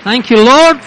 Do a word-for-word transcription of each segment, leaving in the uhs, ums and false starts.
Thank you, Lord.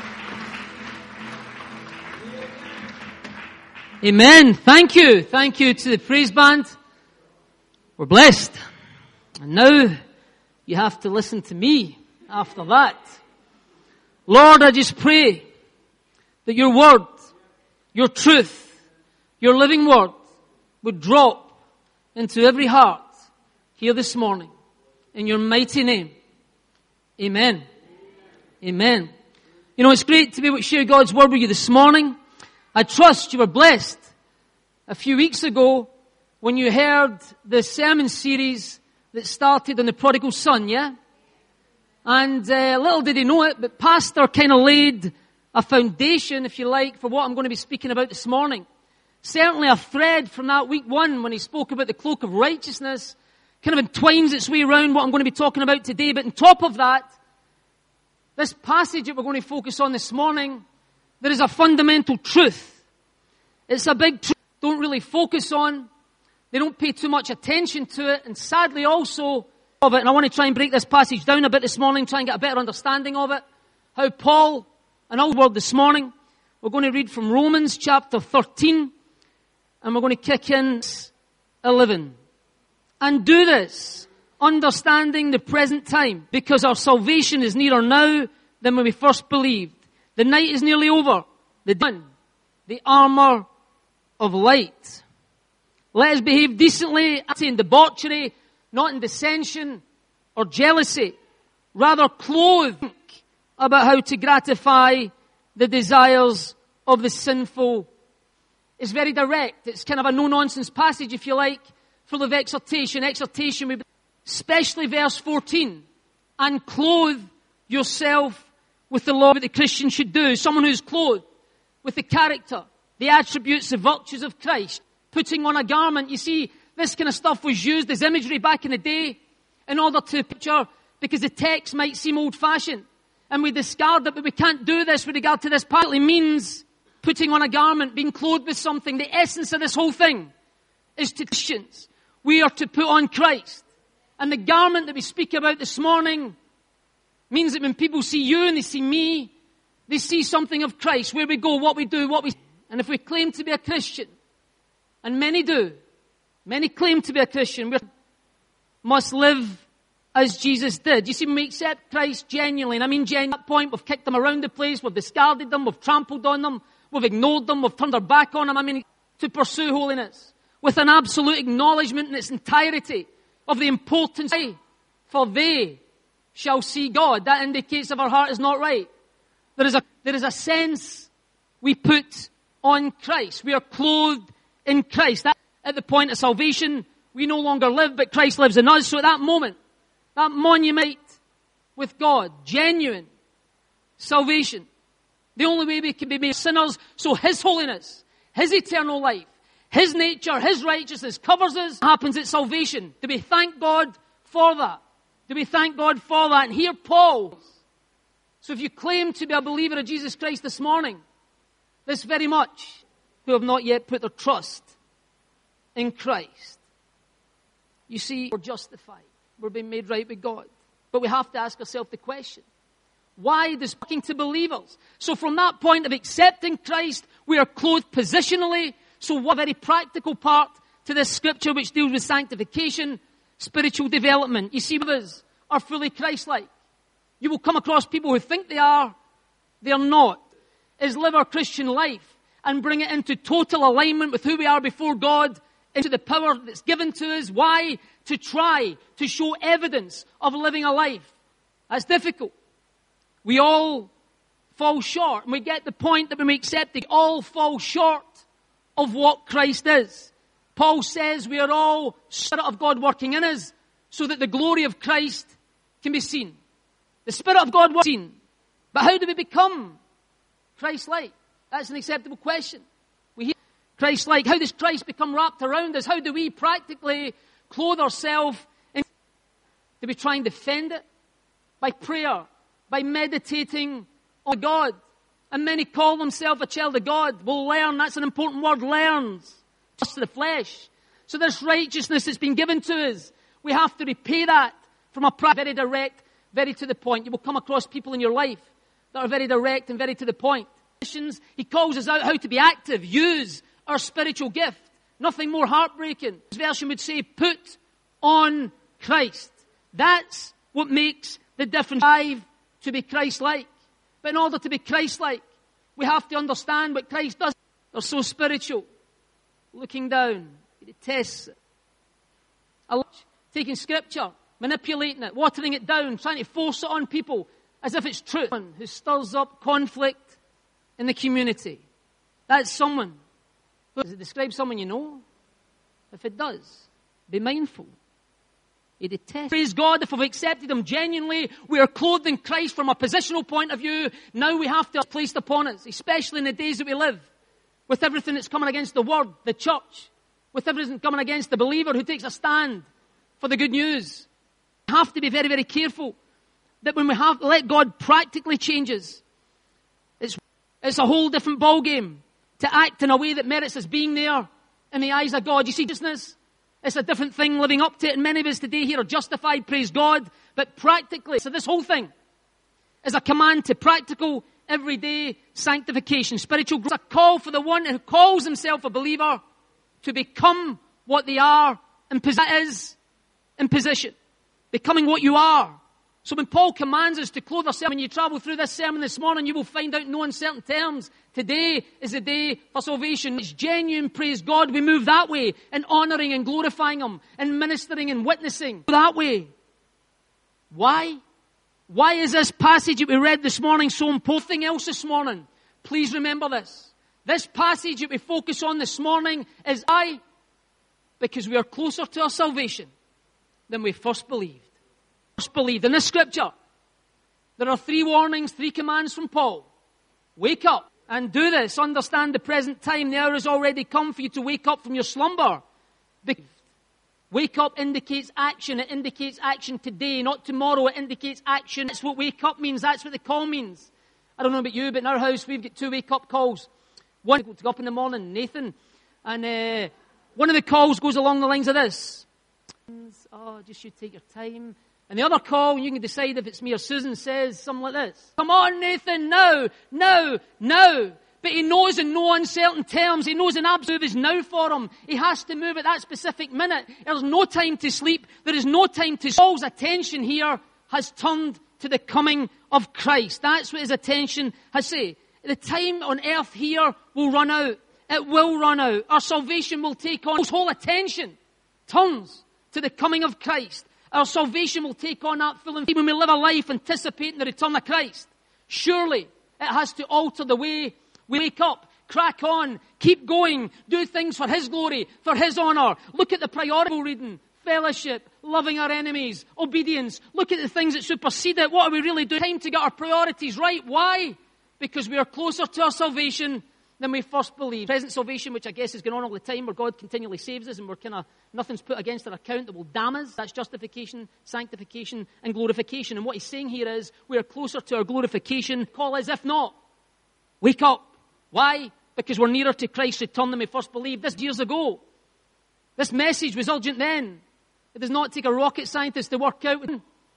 Amen. Thank you. Thank you to the praise band. We're blessed. And now you have to listen to me after that. Lord, I just pray that your word, your truth, your living word would drop into every heart here this morning. In your mighty name. Amen. Amen. You know, it's great to be able to share God's word with you this morning. I trust you were blessed a few weeks ago when you heard the sermon series that started on the prodigal son, yeah? And uh, little did he know it, but Pastor kind of laid a foundation, if you like, for what I'm going to be speaking about this morning. Certainly a thread from that week one when he spoke about the cloak of righteousness kind of entwines its way around what I'm going to be talking about today. But on top of that, this passage that we're going to focus on this morning, there is a fundamental truth. It's a big truth they don't really focus on. They don't pay too much attention to it. And sadly also of it, and I want to try and break this passage down a bit this morning, try and get a better understanding of it. How Paul, an old word this morning, we're going to read from Romans chapter thirteen, and we're going to kick in eleven. And do this, understanding the present time, because our salvation is nearer now than when we first believed. The night is nearly over. The done. The armor of light. Let us behave decently, not in debauchery, not in dissension or jealousy. Rather clothed about how to gratify the desires of the sinful. It's very direct. It's kind of a no-nonsense passage, if you like, full of exhortation. Exhortation, especially verse fourteen. And clothe yourself with the law that the Christian should do. Someone who's clothed with the character, the attributes, the virtues of Christ. Putting on a garment. You see, this kind of stuff was used as imagery back in the day in order to picture, because the text might seem old-fashioned. And we discard it, but we can't do this with regard to this. Partly means putting on a garment, being clothed with something. The essence of this whole thing is to Christians. We are to put on Christ. And the garment that we speak about this morning means that when people see you and they see me, they see something of Christ. Where we go, what we do, what we... And if we claim to be a Christian, and many do, many claim to be a Christian, we must live as Jesus did. You see, when we accept Christ genuinely, and I mean genuinely, at that point, we've kicked them around the place, we've discarded them, we've trampled on them, we've ignored them, we've turned our back on them. I mean, to pursue holiness with an absolute acknowledgement in its entirety of the importance, for they shall see God. That indicates if our heart is not right. There is a, there is a sense we put on Christ. We are clothed in Christ. That, at the point of salvation, we no longer live, but Christ lives in us. So at that moment, that monument with God, genuine salvation, the only way we can be made sinners, so His holiness, His eternal life, His nature, His righteousness covers us. Happens at salvation. Do we thank God for that? Do we thank God for that? And here Paul. So if you claim to be a believer of Jesus Christ this morning, this very much, who have not yet put their trust in Christ. You see, we're justified. We're being made right with God. But we have to ask ourselves the question, why does talking to believers? So from that point of accepting Christ, we are clothed positionally. So what a very practical part to this scripture which deals with sanctification, spiritual development. You see, others are fully Christ-like. You will come across people who think they are, they are not. Is live our Christian life and bring it into total alignment with who we are before God, into the power that's given to us. Why? To try to show evidence of living a life. That's difficult. We all fall short. And we get the point that when we accept it, we all fall short of what Christ is. Paul says we are all Spirit of God working in us so that the glory of Christ can be seen. The Spirit of God working seen. But how do we become Christ-like? That's an acceptable question. We hear Christ-like. How does Christ become wrapped around us? How do we practically clothe ourselves in? Do we try and defend it? By prayer, by meditating on God. And many call themselves a child of God. Will learn, that's an important word, learns. Just to the flesh. So this righteousness that's been given to us, we have to repay that from a very direct, very to the point. You will come across people in your life that are very direct and very to the point. He calls us out how to be active, use our spiritual gift. Nothing more heartbreaking. This version would say, put on Christ. That's what makes the difference. Strive to be Christ-like. But in order to be Christ-like, we have to understand what Christ does. They're so spiritual. Looking down, he detests it. Taking Scripture, manipulating it, watering it down, trying to force it on people as if it's truth. Who stirs up conflict in the community. That's someone. Does it describe someone you know? If it does, be mindful. He detests. Praise God, if we've accepted Him genuinely, we are clothed in Christ from a positional point of view. Now we have to have placed upon us, especially in the days that we live, with everything that's coming against the Word, the church, with everything coming against the believer who takes a stand for the good news. We have to be very, very careful that when we have let God practically change us, it's, it's a whole different ballgame to act in a way that merits us being there in the eyes of God. You see, business, it's a different thing living up to it. And many of us today here are justified, praise God. But practically, so this whole thing is a command to practical, everyday sanctification, spiritual growth. It's a call for the one who calls himself a believer to become what they are and that is in position. Becoming what you are. So when Paul commands us to clothe ourselves, when you travel through this sermon this morning, you will find out in no uncertain terms, today is the day for salvation. It's genuine, praise God. We move that way in honouring and glorifying Him and ministering and witnessing that way. Why? Why is this passage that we read this morning so important? Nothing else this morning. Please remember this. This passage that we focus on this morning is I, because we are closer to our salvation than we first believed. First believed. In this scripture, there are three warnings, three commands from Paul. Wake up and do this. Understand the present time. The hour has already come for you to wake up from your slumber. Wake up indicates action. It indicates action today, not tomorrow. It indicates action. That's what wake up means. That's what the call means. I don't know about you, but in our house, we've got two wake up calls. One to go up in the morning, Nathan. And uh, one of the calls goes along the lines of this. Oh, just you take your time. And the other call, you can decide if it's me or Susan, says something like this. Come on, Nathan, now, now, now. But he knows in no uncertain terms. He knows an absolute is now for him. He has to move at that specific minute. There's no time to sleep. There is no time to... Paul's attention here has turned to the coming of Christ. That's what his attention has said. The time on earth here will run out. It will run out. Our salvation will take on... His whole attention turns to the coming of Christ. Our salvation will take on that full and when we live a life anticipating the return of Christ. Surely it has to alter the way we wake up, crack on, keep going, do things for His glory, for His honour. Look at the priority reading, fellowship, loving our enemies, obedience. Look at the things that supersede it. What are we really doing? Time to get our priorities right. Why? Because we are closer to our salvation than we first believed. Present salvation, which I guess is going on all the time, where God continually saves us and we're kind of, nothing's put against our account that will damn us. That's justification, sanctification, and glorification. And what he's saying here is, we are closer to our glorification. Call as if not. Wake up. Why? Because we're nearer to Christ's return than we first believed. This years ago. This message was urgent then. It does not take a rocket scientist to work out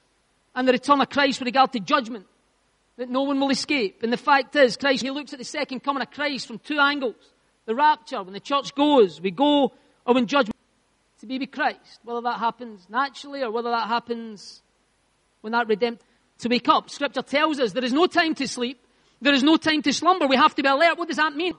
and the return of Christ with regard to judgment, that no one will escape. And the fact is, Christ, he looks at the second coming of Christ from two angles. The rapture, when the church goes, we go, or when judgment, to be with Christ. Whether that happens naturally or whether that happens when that redemption, to wake up. Scripture tells us there is no time to sleep. There is no time to slumber. We have to be alert. What does that mean?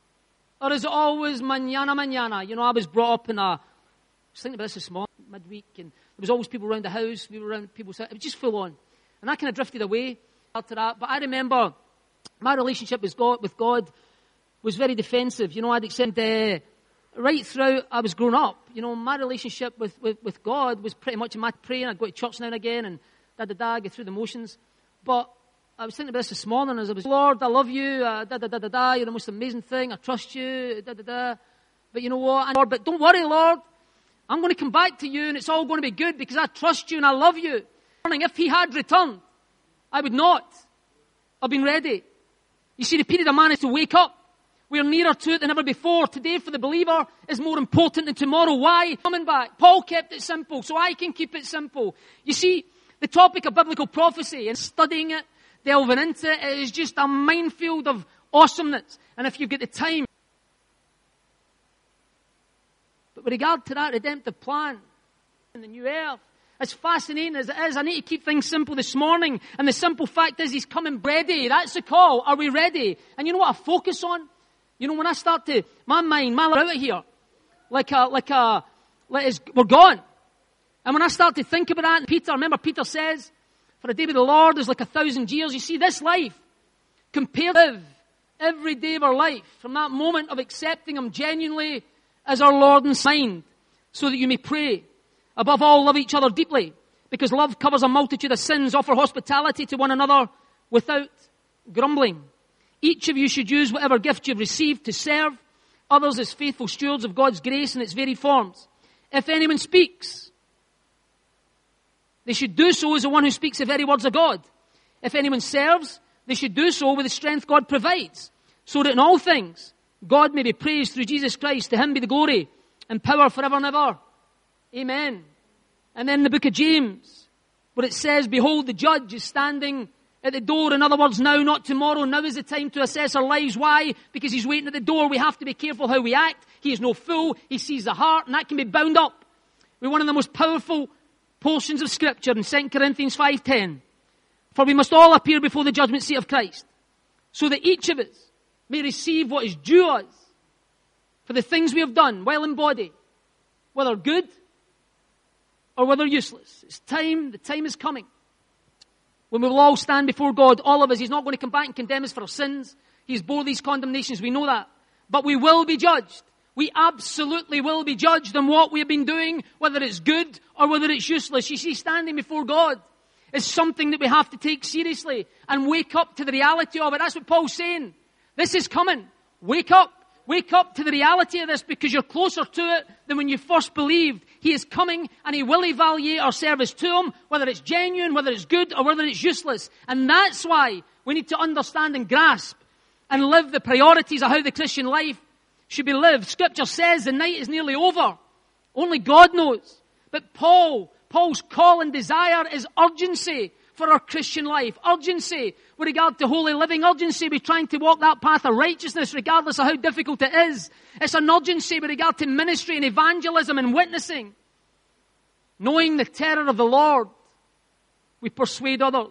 Or is it always mañana, mañana? You know, I was brought up in a, I was thinking about this this morning, midweek, and there was always people around the house. We were around people's house. It was just full on. And I kind of drifted away after that. But I remember my relationship with God, with God was very defensive. You know, I'd accepted, uh, right throughout I was growing up, you know, my relationship with, with, with God was pretty much in my praying. I'd go to church now and again and da-da-da, get through the motions. But I was thinking about this this morning as I was, Lord, I love you, uh, da-da-da-da-da, you're the most amazing thing, I trust you, da-da-da. But you know what, and, Lord, but don't worry, Lord, I'm going to come back to you and it's all going to be good because I trust you and I love you. If he had returned, I would not have been ready. You see, the period of man is to wake up. We're nearer to it than ever before. Today for the believer is more important than tomorrow. Why? Coming back. Paul kept it simple, so I can keep it simple. You see, the topic of biblical prophecy and studying it, delving into it. It is just a minefield of awesomeness. And if you get the time. But with regard to that redemptive plan in the new earth, as fascinating as it is, I need to keep things simple this morning. And the simple fact is, He's coming ready. That's the call. Are we ready? And you know what I focus on? You know, when I start to, my mind, my life out of here, like a, like a, like it's, we're gone. And when I start to think about that, and Peter, remember Peter says, for a day with the Lord is like a thousand years. You see, this life, compared with every day of our life, from that moment of accepting Him genuinely as our Lord and Savior, so that you may pray. Above all, love each other deeply, because love covers a multitude of sins. Offer hospitality to one another without grumbling. Each of you should use whatever gift you've received to serve others as faithful stewards of God's grace in its varied forms. If anyone speaks, they should do so as the one who speaks the very words of God. If anyone serves, they should do so with the strength God provides, so that in all things God may be praised through Jesus Christ. To Him be the glory and power forever and ever. Amen. And then the book of James, where it says, behold, the judge is standing at the door. In other words, now, not tomorrow. Now is the time to assess our lives. Why? Because He's waiting at the door. We have to be careful how we act. He is no fool. He sees the heart, and that can be bound up with one of the most powerful portions of Scripture in Second Corinthians five ten. For we must all appear before the judgment seat of Christ, so that each of us may receive what is due us for the things we have done, well in body, whether good or whether useless. It's time, the time is coming, when we will all stand before God, all of us. He's not going to come back and condemn us for our sins. He's bore these condemnations, we know that. But we will be judged. We absolutely will be judged on what we have been doing, whether it's good or whether it's useless. You see, standing before God is something that we have to take seriously and wake up to the reality of it. That's what Paul's saying. This is coming. Wake up. Wake up to the reality of this, because you're closer to it than when you first believed. He is coming, and He will evaluate our service to Him, whether it's genuine, whether it's good, or whether it's useless. And that's why we need to understand and grasp and live the priorities of how the Christian life should be lived. Scripture says the night is nearly over. Only God knows. But Paul, Paul's call and desire is urgency for our Christian life. Urgency with regard to holy living. Urgency with trying to walk that path of righteousness regardless of how difficult it is. It's an urgency with regard to ministry and evangelism and witnessing. Knowing the terror of the Lord, we persuade others.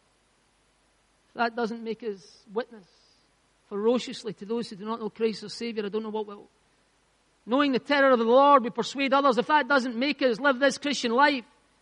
If that doesn't make us witness ferociously to those who do not know Christ as Savior, I don't know what will. Knowing the terror of the Lord, we persuade others. If that doesn't make us live this Christian life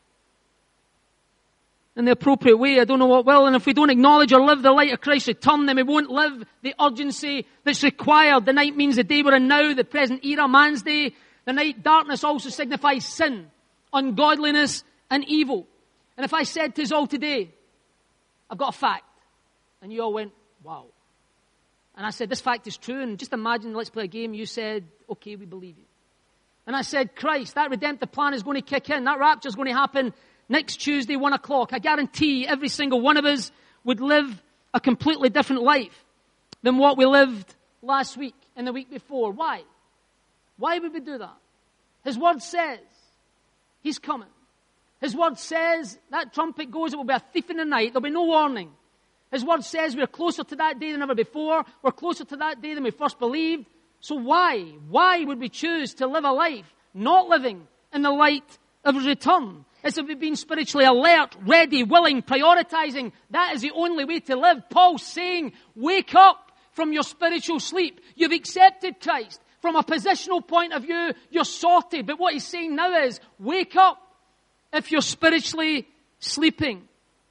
in the appropriate way, I don't know what will. And if we don't acknowledge or live the light of Christ's return, then we won't live the urgency that's required. The night means the day we're in now, the present era, man's day. The night darkness also signifies sin, ungodliness, and evil. And if I said to us all today, I've got a fact, and you all went, wow. And I said, this fact is true, and just imagine, let's play a game, you said, okay, we believe you. And I said, Christ, that redemptive plan is going to kick in, that rapture is going to happen next Tuesday, one o'clock. I guarantee every single one of us would live a completely different life than what we lived last week and the week before. Why? Why would we do that? His word says He's coming. His word says that trumpet goes, it will be a thief in the night. There'll be no warning. His word says we're closer to that day than ever before. We're closer to that day than we first believed. So why? Why would we choose to live a life not living in the light of His return? It's if we've been spiritually alert, ready, willing, prioritizing. That is the only way to live. Paul's saying, wake up from your spiritual sleep. You've accepted Christ. From a positional point of view, you're sorted. But what he's saying now is, wake up if you're spiritually sleeping.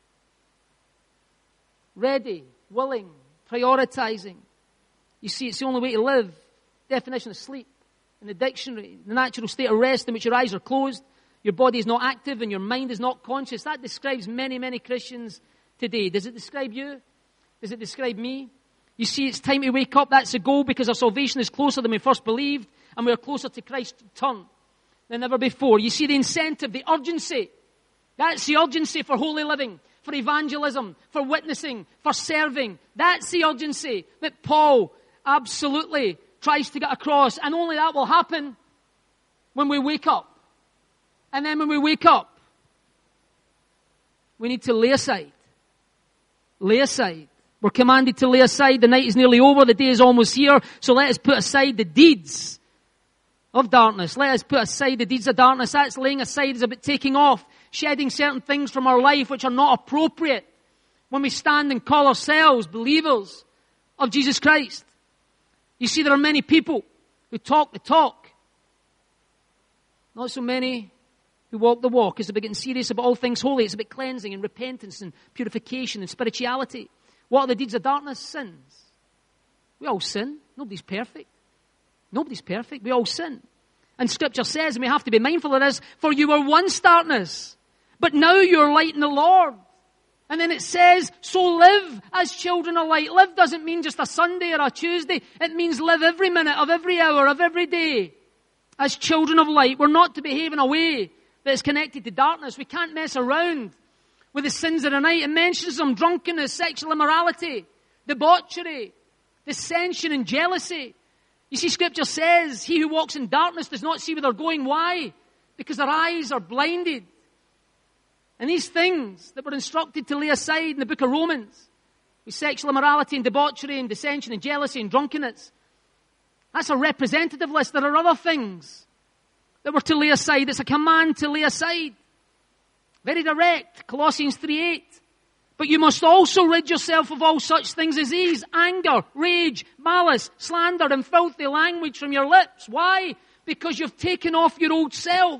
Ready, willing, prioritizing. You see, it's the only way to live. Definition of sleep in the dictionary, the natural state of rest in which your eyes are closed, your body is not active, and your mind is not conscious. That describes many, many Christians today. Does it describe you? Does it describe me? You see, it's time to wake up. That's the goal, because our salvation is closer than we first believed, and we are closer to Christ's return than ever before. You see the incentive, the urgency. That's the urgency for holy living, for evangelism, for witnessing, for serving. That's the urgency that Paul absolutely tries to get across. And only that will happen when we wake up. And then when we wake up, we need to lay aside lay aside. We're commanded to lay aside. The night is nearly over. The day is almost here. So let us put aside the deeds of darkness. Let us put aside the deeds of darkness. That's laying aside, is about taking off, shedding certain things from our life which are not appropriate when we stand and call ourselves believers of Jesus Christ. You see, there are many people who talk the talk. Not so many who walk the walk. It's about getting serious about all things holy. It's about cleansing and repentance and purification and spirituality. What are the deeds of darkness? Sins. We all sin. Nobody's perfect. Nobody's perfect. We all sin. And Scripture says, and we have to be mindful of this, for you were once darkness, but now you're light in the Lord. And then it says, so live as children of light. Live doesn't mean just a Sunday or a Tuesday. It means live every minute of every hour of every day as children of light. We're not to behave in a way that is connected to darkness. We can't mess around with the sins of the night. It mentions them: drunkenness, sexual immorality, debauchery, dissension and jealousy. You see, Scripture says, he who walks in darkness does not see where they're going. Why? Because their eyes are blinded. And these things that we're instructed to lay aside in the book of Romans, with sexual immorality and debauchery and dissension and jealousy and drunkenness, that's a representative list. There are other things that we're to lay aside. It's a command to lay aside. Very direct. Colossians three eight. But you must also rid yourself of all such things as these: anger, rage, malice, slander, and filthy language from your lips. Why? Because you've taken off your old self.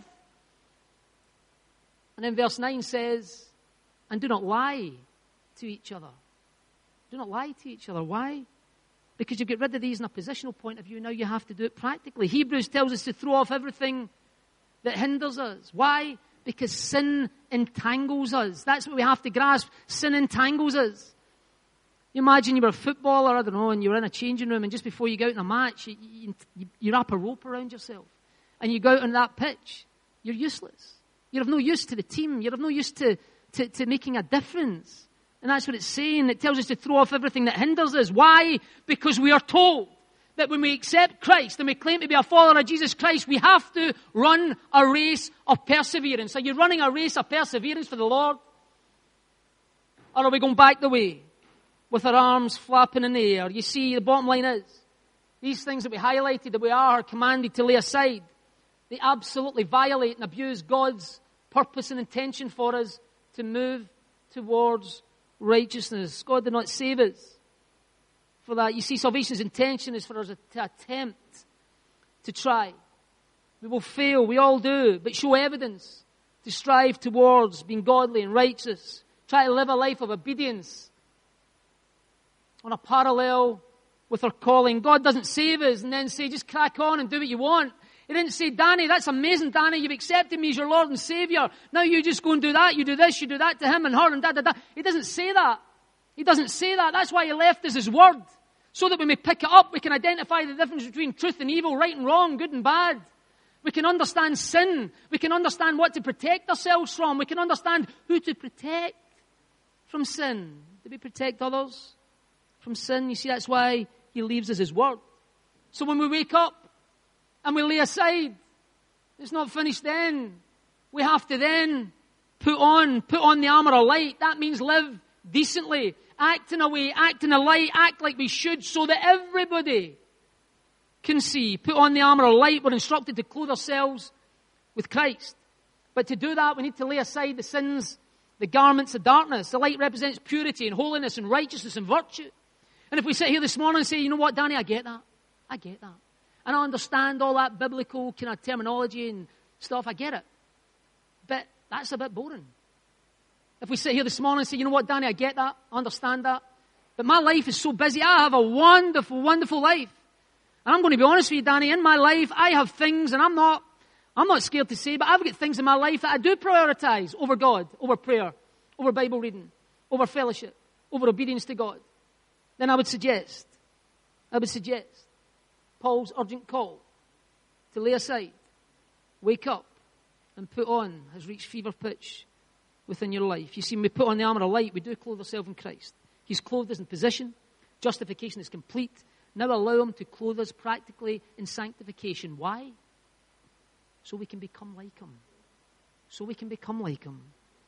And then verse nine says, and do not lie to each other. Do not lie to each other. Why? Because you get rid of these in a positional point of view. Now you have to do it practically. Hebrews tells us to throw off everything that hinders us. Why? Because sin entangles us. That's what we have to grasp. Sin entangles us. You imagine you were a footballer, I don't know, and you were in a changing room, and just before you go out in a match, you, you, you wrap a rope around yourself. And you go out on that pitch. You're useless. You're of no use to the team. You're of no use to, to, to making a difference. And that's what it's saying. It tells us to throw off everything that hinders us. Why? Because we are told that when we accept Christ and we claim to be a follower of Jesus Christ, we have to run a race of perseverance. Are you running a race of perseverance for the Lord? Or are we going back the way with our arms flapping in the air? You see, the bottom line is, these things that we highlighted that we are commanded to lay aside, they absolutely violate and abuse God's purpose and intention for us to move towards righteousness. God did not save us for that. You see, salvation's intention is for us to attempt to try. We will fail, we all do, but show evidence to strive towards being godly and righteous. Try to live a life of obedience on a parallel with our calling. God doesn't save us and then say, just crack on and do what you want. He didn't say, Danny, that's amazing, Danny, you've accepted me as your Lord and Savior. Now you just go and do that, you do this, you do that to him and her and da da da. He doesn't say that. He doesn't say that. That's why he left us his word. So that when we pick it up, we can identify the difference between truth and evil, right and wrong, good and bad. We can understand sin. We can understand what to protect ourselves from. We can understand who to protect from sin. Do we protect others from sin? You see, that's why he leaves us his word. So when we wake up and we lay aside, it's not finished then. We have to then put on, put on the armor of light. That means live decently, act in a way, act in a light, act like we should so that everybody can see. Put on the armor of light. We're instructed to clothe ourselves with Christ. But to do that, we need to lay aside the sins, the garments of darkness. The light represents purity and holiness and righteousness and virtue. And if we sit here this morning and say, you know what, Danny, I get that. I get that. And I understand all that biblical kind of terminology and stuff. I get it. But that's a bit boring. If we sit here this morning and say, you know what, Danny, I get that. I understand that. But my life is so busy. I have a wonderful, wonderful life. And I'm going to be honest with you, Danny, in my life, I have things, and I'm not, I'm not scared to say, but I've got things in my life that I do prioritize over God, over prayer, over Bible reading, over fellowship, over obedience to God. Then I would suggest, I would suggest, Paul's urgent call to lay aside, wake up, and put on has reached fever pitch within your life. You see, when we put on the armor of light, we do clothe ourselves in Christ. He's clothed us in position. Justification is complete. Now allow him to clothe us practically in sanctification. Why? So we can become like him. So we can become like him.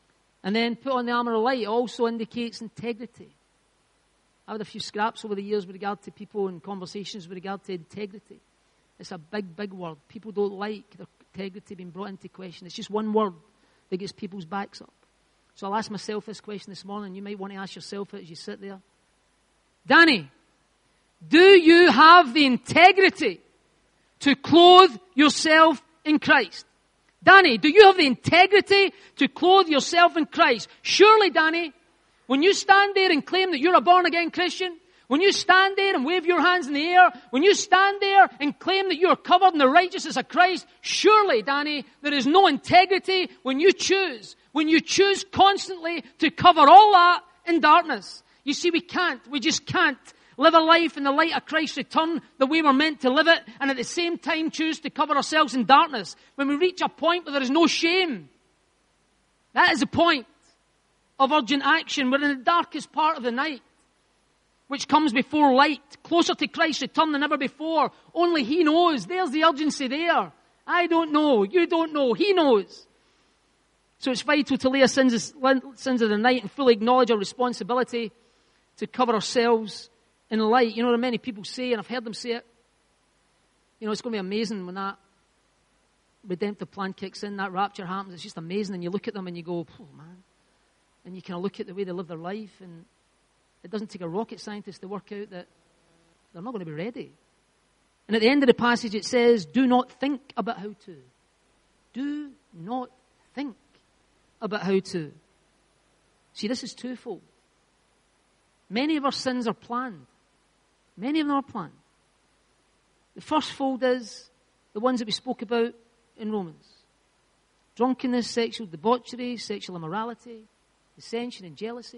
And then put on the armour of light. It also indicates integrity. I've had a few scraps over the years with regard to people and conversations with regard to integrity. It's a big, big word. People don't like their integrity being brought into question. It's just one word that gets people's backs up. So I'll ask myself this question this morning. You might want to ask yourself it as you sit there. Danny, do you have the integrity to clothe yourself in Christ? Danny, do you have the integrity to clothe yourself in Christ? Surely, Danny, when you stand there and claim that you're a born-again Christian, when you stand there and wave your hands in the air, when you stand there and claim that you are covered in the righteousness of Christ, surely, Danny, there is no integrity when you choose, when you choose constantly to cover all that in darkness. You see, we can't, we just can't live a life in the light of Christ's return the way we're meant to live it, and at the same time choose to cover ourselves in darkness. When we reach a point where there is no shame, that is the point of urgent action. We're in the darkest part of the night, which comes before light, closer to Christ's return than ever before. Only He knows. There's the urgency there. I don't know. You don't know. He knows. So it's vital to lay our sins, sins of the night and fully acknowledge our responsibility to cover ourselves in light. You know what many people say, and I've heard them say it. You know, it's going to be amazing when that redemptive plan kicks in, that rapture happens. It's just amazing. And you look at them and you go, oh man. And you kind of look at the way they live their life, and it doesn't take a rocket scientist to work out that they're not going to be ready. And at the end of the passage it says, do not think about how to. Do not think about how to. See, this is twofold. Many of our sins are planned. Many of them are planned. The first fold is the ones that we spoke about in Romans. Drunkenness, sexual debauchery, sexual immorality, dissension and jealousy.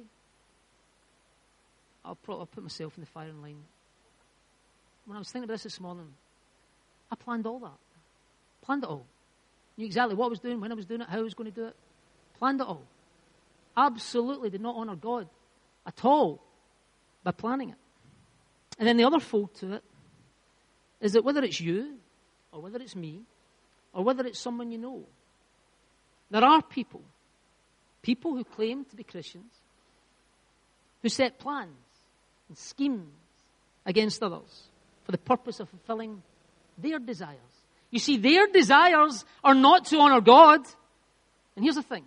I'll, probably, I'll put myself in the firing line. When I was thinking about this this morning, I planned all that. Planned it all. Knew exactly what I was doing, when I was doing it, how I was going to do it. Planned it all. Absolutely did not honour God at all by planning it. And then the other fold to it is that whether it's you, or whether it's me, or whether it's someone you know, there are people, people who claim to be Christians, who set plans and schemes against others for the purpose of fulfilling their desires. You see, their desires are not to honour God. And here's the thing.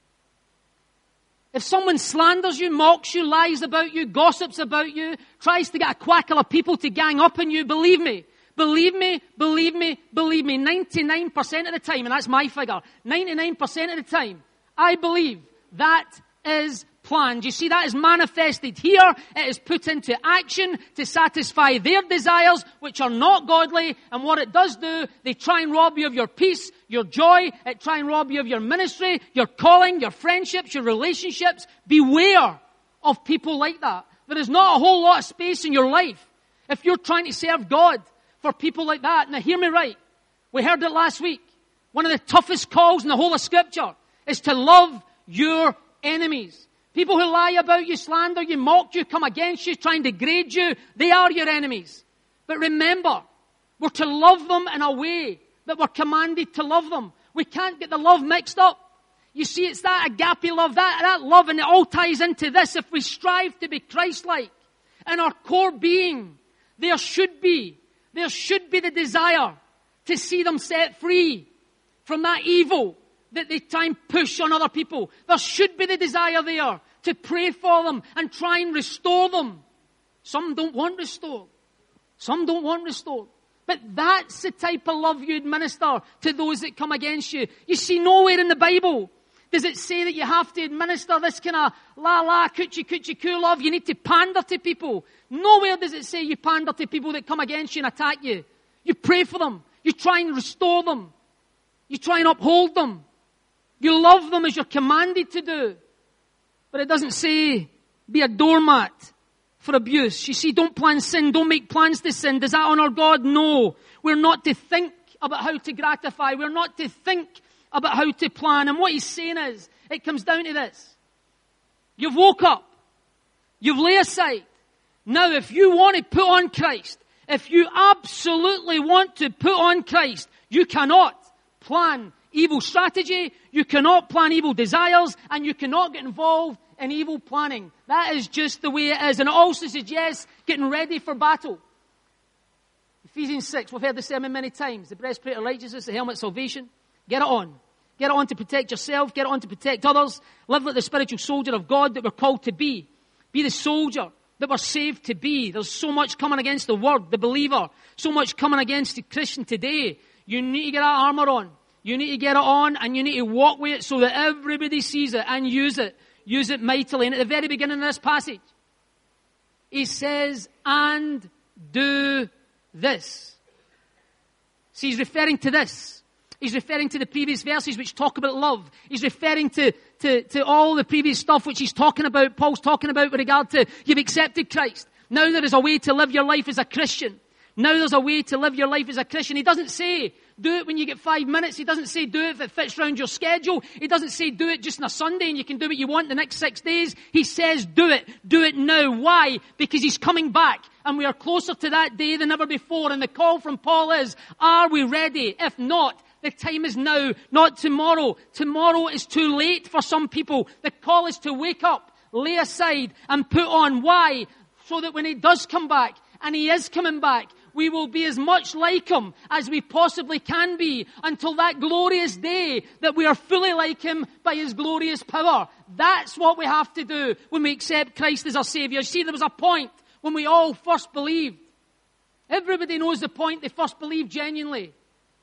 If someone slanders you, mocks you, lies about you, gossips about you, tries to get a quackle of people to gang up on you, believe me, believe me, believe me, believe me, ninety-nine percent of the time, and that's my figure, ninety-nine percent of the time, I believe that is planned. You see, that is manifested here. It is put into action to satisfy their desires, which are not godly. And what it does do, they try and rob you of your peace, your joy. It try and rob you of your ministry, your calling, your friendships, your relationships. Beware of people like that. There is not a whole lot of space in your life if you're trying to serve God for people like that. Now hear me right. We heard it last week. One of the toughest calls in the whole of Scripture is to love your enemies. People who lie about you, slander you, mock you, come against you, try and degrade you, they are your enemies. But remember, we're to love them in a way that we're commanded to love them. We can't get the love mixed up. You see, it's that agape love, that, that love, and it all ties into this. If we strive to be Christ-like in our core being, there should be, there should be the desire to see them set free from that evil that they try and push on other people. There should be the desire there to pray for them and try and restore them. Some don't want restored. Some don't want restored. But that's the type of love you administer to those that come against you. You see, nowhere in the Bible does it say that you have to administer this kind of la-la, coochie-coochie cool love. You need to pander to people. Nowhere does it say you pander to people that come against you and attack you. You pray for them. You try and restore them. You try and uphold them. You love them as you're commanded to do. But it doesn't say be a doormat for abuse. You see, don't plan sin. Don't make plans to sin. Does that honor God? No. We're not to think about how to gratify. We're not to think about how to plan. And what he's saying is, it comes down to this. You've woke up. You've laid aside. Now, if you want to put on Christ, if you absolutely want to put on Christ, you cannot plan evil strategy, you cannot plan evil desires, and you cannot get involved in evil planning. That is just the way it is. And it also suggests getting ready for battle. Ephesians six, we've heard the sermon many times. The breastplate of righteousness, the helmet of salvation. Get it on. Get it on to protect yourself. Get it on to protect others. Live like the spiritual soldier of God that we're called to be. Be the soldier that we're saved to be. There's so much coming against the word, the believer. So much coming against the Christian today. You need to get that armor on. You need to get it on, and you need to walk with it so that everybody sees it and use it. Use it mightily. And at the very beginning of this passage, he says, and do this. See, he's referring to this. He's referring to the previous verses which talk about love. He's referring to, to, to all the previous stuff which he's talking about, Paul's talking about with regard to you've accepted Christ. Now there is a way to live your life as a Christian. Now there's a way to live your life as a Christian. He doesn't say, do it when you get five minutes. He doesn't say, do it if it fits around your schedule. He doesn't say, do it just on a Sunday and you can do what you want the next six days. He says, do it. Do it now. Why? Because he's coming back. And we are closer to that day than ever before. And the call from Paul is, are we ready? If not, the time is now, not tomorrow. Tomorrow is too late for some people. The call is to wake up, lay aside, and put on. Why? So that when he does come back, and he is coming back, we will be as much like him as we possibly can be until that glorious day that we are fully like him by his glorious power. That's what we have to do when we accept Christ as our Savior. You see, there was a point when we all first believed. Everybody knows the point they first believed genuinely.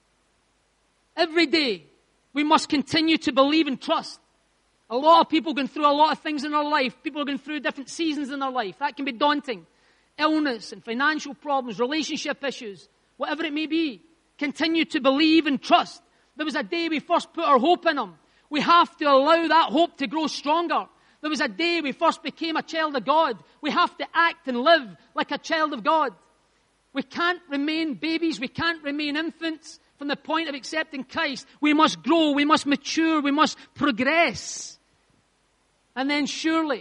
Every day, we must continue to believe and trust. A lot of people going through a lot of things in their life. People are going through different seasons in their life. That can be daunting. Illness and financial problems, relationship issues, whatever it may be. Continue to believe and trust. There was a day we first put our hope in him. We have to allow that hope to grow stronger. There was a day we first became a child of God. We have to act and live like a child of God. We can't remain babies. We can't remain infants. From the point of accepting Christ, we must grow, we must mature, we must progress. And then surely,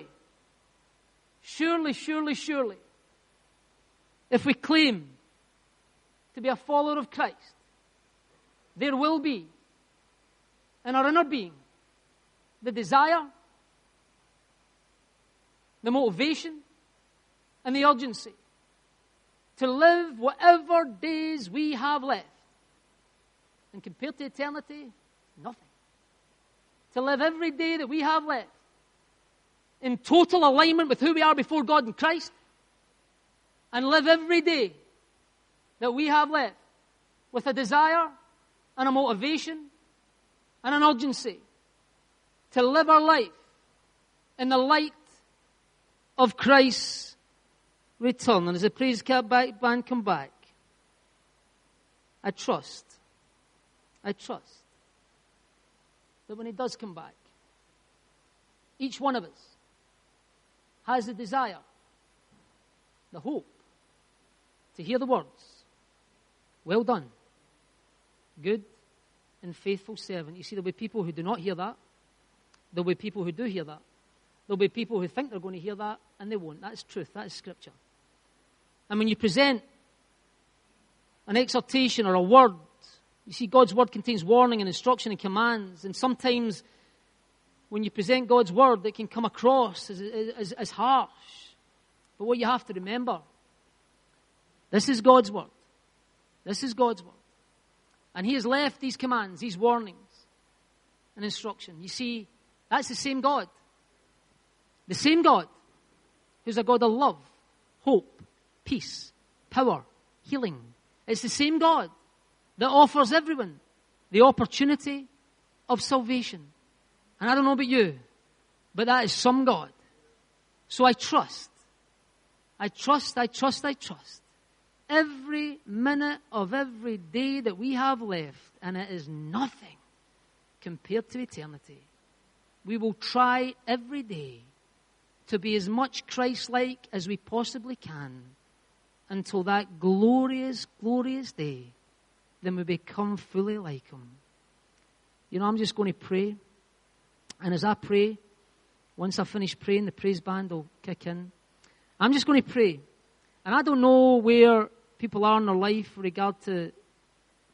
surely, surely, surely, if we claim to be a follower of Christ, there will be in our inner being the desire, the motivation, and the urgency to live whatever days we have left. And compared to eternity, nothing. To live every day that we have left in total alignment with who we are before God in Christ, and live every day that we have left with a desire and a motivation and an urgency to live our life in the light of Christ's return. And as the praise band come back, I trust I trust that when he does come back, each one of us has the desire, the hope, to hear the words, well done, good and faithful servant. You see, there'll be people who do not hear that. There'll be people who do hear that. There'll be people who think they're going to hear that, and they won't. That is truth. That is Scripture. And when you present an exhortation or a word, you see, God's word contains warning and instruction and commands. And sometimes when you present God's word, it can come across as, as, as harsh. But what you have to remember, this is God's word. This is God's word. And he has left these commands, these warnings and instruction. You see, that's the same God. The same God who's a God of love, hope, peace, power, healing. It's the same God that offers everyone the opportunity of salvation. And I don't know about you, but that is some God. So I trust, I trust, I trust, I trust every minute of every day that we have left, and it is nothing compared to eternity. We will try every day to be as much Christ-like as we possibly can until that glorious, glorious day. Then we become fully like him. You know, I'm just going to pray. And as I pray, once I finish praying, the praise band will kick in. I'm just going to pray. And I don't know where people are in their life with regard to, with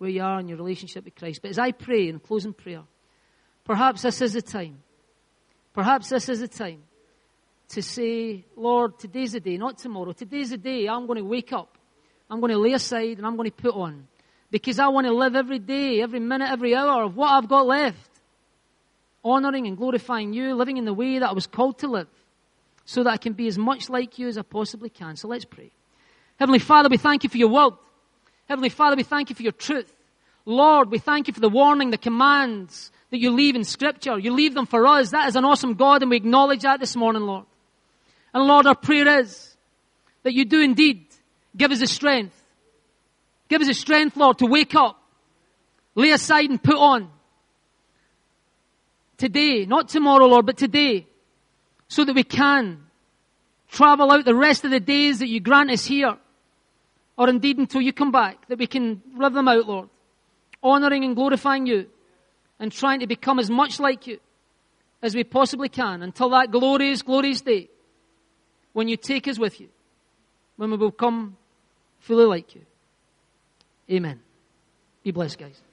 where you are in your relationship with Christ. But as I pray in closing prayer, perhaps this is the time. Perhaps this is the time to say, Lord, today's the day, not tomorrow. Today's the day I'm going to wake up. I'm going to lay aside and I'm going to put on. Because I want to live every day, every minute, every hour of what I've got left. Honoring and glorifying you, living in the way that I was called to live. So that I can be as much like you as I possibly can. So let's pray. Heavenly Father, we thank you for your word. Heavenly Father, we thank you for your truth. Lord, we thank you for the warning, the commands that you leave in Scripture. You leave them for us. That is an awesome God, and we acknowledge that this morning, Lord. And Lord, our prayer is that you do indeed give us the strength. Give us the strength, Lord, to wake up, lay aside and put on. Today, not tomorrow, Lord, but today, so that we can travel out the rest of the days that you grant us here, or indeed until you come back, that we can live them out, Lord, honoring and glorifying you, and trying to become as much like you as we possibly can, until that glorious, glorious day, when you take us with you, when we will come fully like you. Amen. Be blessed, guys.